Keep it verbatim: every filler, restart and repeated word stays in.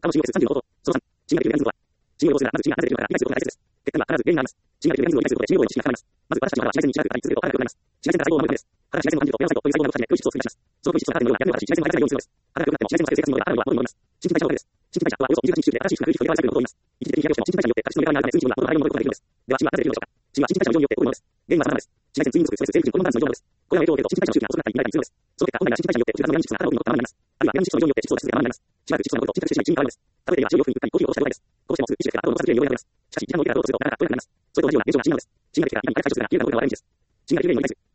過の シーオーエスさんじゅうのこと。そのさん、賃上げというメカニズムとは、賃金を要するが、まず賃が離れているから理解することが大切です。結果には必ず原因があります。賃上げというメカニズムを理解することで賃金を理解することで、まず私たちは紫外線に近くなり続けると働くようになります。紫外線から細胞を守るためです。肌が紫外線を感じると、メラサイトという細胞が動き始め、良い質素を作り出します。その良い質素が肌に戻るのは逆に私、紫外線を感じないようにするのです。肌が良くなっても紫外線の生活に戻るあるのは戻ります。新陳代謝のです。新陳代謝とはおよそにじゅうはちにち周期で新しい服が空気と入れ替わるサイクルのことを言います。一時的に日焼けをしても新陳代謝によって角質の裏側にあるため、水分が戻る体に戻ることができるのです。では、血はなぜできるのでしょうか。血は新陳代謝の量によって起こるものです。原因は様々です。紫外線、追認族、ストレス、生理、ホルモンダンスの異常なのです。これらの影響を受けると新陳代謝の周期が遅くなったり、乱れたりするのです。その結果、本来は新陳代謝によって内側のメラニン質が肌の色に戻ったままになります。あるいはメラニン質の異常によって窒素を出し続けたままになります。しばらく窒素が残ると沈着してしまい、血に変わるのです。食べていれば血をよくに打ったり、コーヒーを落とした状態です。こうしてもすぐ意識が肌を残さずきれいに汚れが取れます。しかし、時間の受け方をするとなかなか取れなくなります。それと同じような現象が死になのです。血ができればいかに回復作用が急な動きが悪いんです。血がきれいに戻ります。